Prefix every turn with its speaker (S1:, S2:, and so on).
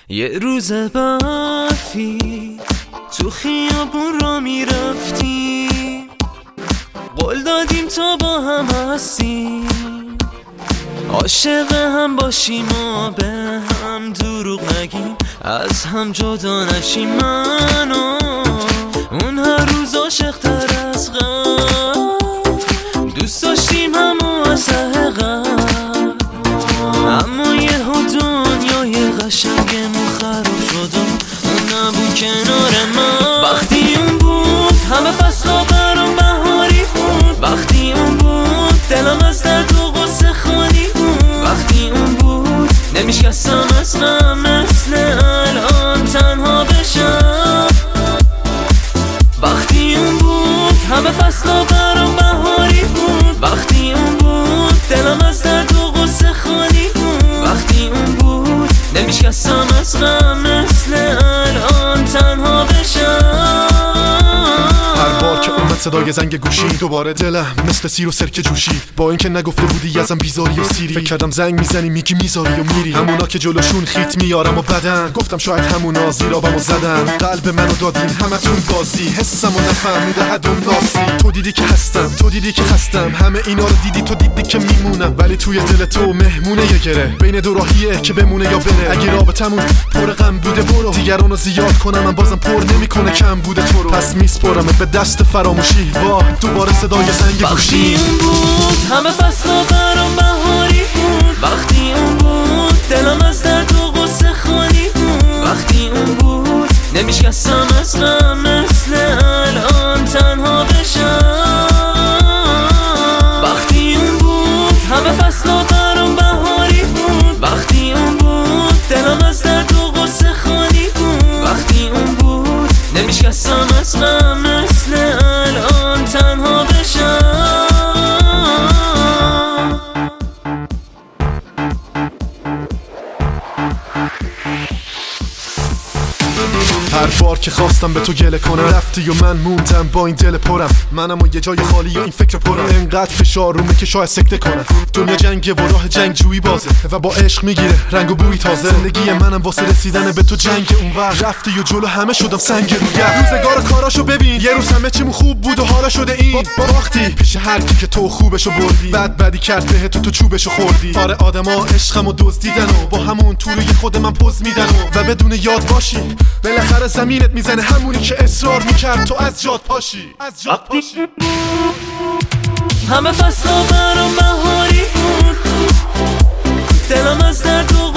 S1: یه روز برفی تو خیابون را میرفتیم، قول دادیم تا با هم هستیم، عاشق هم باشیم و به هم دروغ نگیم، از هم جدا نشیم. من و اون هر روز عاشق تر از قبل، دوست داشتیم همو از ته قلب، اما یهو دنیای قشنگمون خراب شد و اون نبود کنار من. وقتی اون بود همه فصلا برام بهاری بود، وقتی اون بود دلم از درد و غصه خالی بود، وقتی اون بود نمیشکستم از غم مثل الان تنها بشم. وقتی اون بود همه فصلا برام بهاری بود، وقتی اون بود دلم از درد و غصه خالی بود، وقتی اون بود نمیشکستم از غم مثل الان تنها بشم.
S2: هر بار که اومد صدای زنگ گوشی دوباره دلم مثل سیر و سرکه جوشی، با اینکه نگفته بودی ازم بیزاری و سیری، فکر کردم زنگ میزنی میگی میذاری و میری، همونا که جلوشون خیت میارم و بدن، گفتم شاید همونا زیرابمو زدن، قلب منو دادین همتون بازی، حسمو نفهمیده حدم ناسی. تو دیدی که هستم، تو دیدی که خستم، همه اینا رو دیدی، تو دیدی که میمونم، ولی توی دل تو مهمونه یه گره، بین دو راهیه که بمونه یا بره. اگه رابطمون پر غم بوده برو، دیگرانو زیاد کنم من بازم پر نمیکنه کم بوده تو رو، پس میسپرمت به دست فراموشی. واه دوباره صدای زنگ گوشی.
S1: وقتی اون بود همه فصلا برام بهاری بود، وقتی اون بود دلم از درد و غصه خالی بود، وقتی اون بود نمیشکستم از غم مثل الان تنها بشم. وقتی اون بود همه فصلا برام بهاری بود، وقتی اون بود دلم از درد و غصه خالی بود، وقتی اون بود نمیشکستم از غم مثل الان تنها بشم.
S2: هر بار که خواستم به تو گله کنم رفتی و من موندم با این دل پرم، منم و یه جای خالی و این فکر پرم، انقدر فشار رومه که شاید سکته کنم. دنیا جنگه و راه جنگ جویی بازه و با عشق میگیره رنگ و بوی تازه، زندگی منم واسه رسیدن به تو جنگ اونور، رفتی و جلو همه شدم سنگ روگر. روزگار کاراشو ببین، یه روز همه چیمون خوب بود و حالا شده این باختی پیش هر کی که تو خوبشو بردی، بعد بدی کرد بهت تو چوبشو خوردی. آره آدما عشقمو دزدیدن و با همون تو روی خود من پوز میدن و بدون یاد باشی بالاخره زمینت میزنه همونی که اصرار میکرد تو از جات پاشی، از جات پاشی.
S1: همه فصلا برام بهاری بود، دلم از درد و